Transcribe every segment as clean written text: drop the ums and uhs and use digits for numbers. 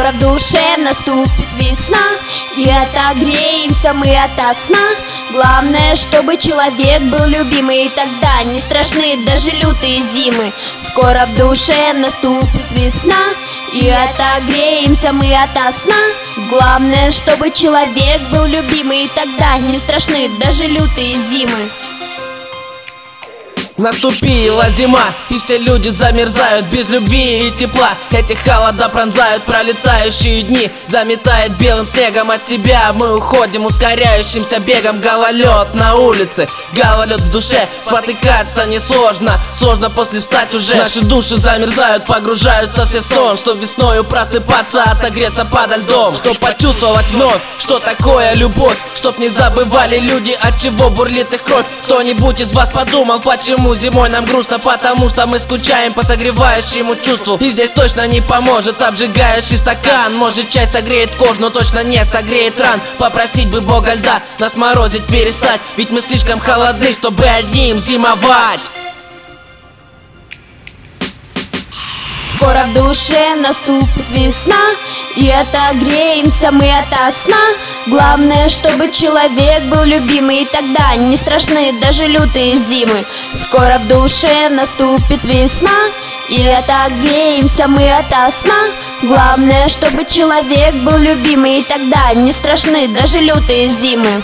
Скоро в душе наступит весна, и отогреемся мы ото сна. Главное, чтобы человек был любимый, и тогда не страшны даже лютые зимы. Скоро в душе наступит весна, и отогреемся мы ото сна. Главное, чтобы человек был любимый, и тогда не страшны даже лютые зимы. Наступила зима, и все люди замерзают без любви и тепла. Эти холода пронзают пролетающие дни, заметает белым снегом от себя. Мы уходим ускоряющимся бегом. Гололед на улице, гололед в душе. Спотыкаться несложно, сложно после встать уже. Наши души замерзают, погружаются все в сон. Чтоб весною просыпаться, отогреться подо льдом. Чтоб почувствовать вновь, что такое любовь. Чтоб не забывали люди, от чего бурлит их кровь. Кто-нибудь из вас подумал, почему зимой нам грустно? Потому что мы скучаем по согревающему чувству. И здесь точно не поможет обжигающий стакан. Может, чай согреет кожу, но точно не согреет ран. Попросить бы Бога льда нас морозить перестать, ведь мы слишком холодны, чтобы одним зимовать. Скоро в душе наступит весна, и отогреемся мы ото сна. Главное, чтобы человек был любимый, и тогда не страшны даже лютые зимы. Скоро в душе наступит весна, и отогреемся мы ото сна. Главное, чтобы человек был любимый, и тогда не страшны даже лютые зимы.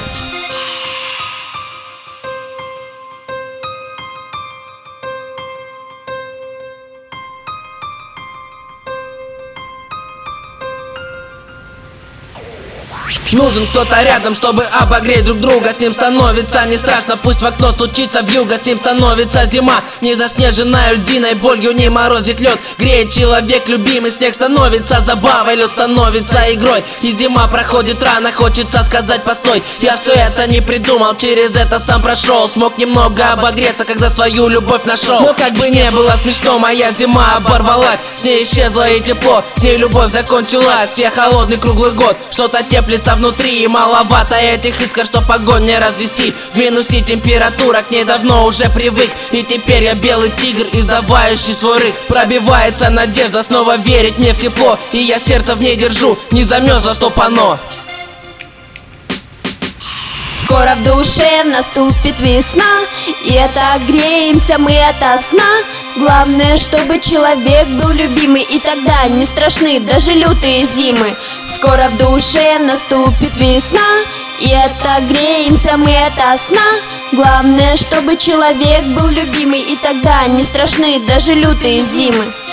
Нужен кто-то рядом, чтобы обогреть друг друга. С ним становится не страшно, пусть в окно стучится вьюга. С ним становится зима, не заснеженная льдиной болью не морозит лед. Греет человек любимый, снег становится забавой, лед становится игрой. И зима проходит рано, хочется сказать постой. Я все это не придумал, через это сам прошел. Смог немного обогреться, когда свою любовь нашел. Но как бы не было смешно, моя зима оборвалась. С ней исчезло и тепло, с ней любовь закончилась. Я холодный круглый год, что-то теплится внутри, и маловато этих искр, чтоб огонь не развести. В минусе температура, к ней давно уже привык. И теперь я белый тигр, издавающий свой рык. Пробивается надежда снова верить мне в тепло, и я сердце в ней держу, не замерзло, чтоб оно. Скоро в душе наступит весна, и отогреемся мы ото сна. Главное, чтобы человек был любимый, и тогда не страшны даже лютые зимы. Скоро в душе наступит весна, и отогреемся мы ото сна. Главное, чтобы человек был любимый, и тогда не страшны даже лютые зимы.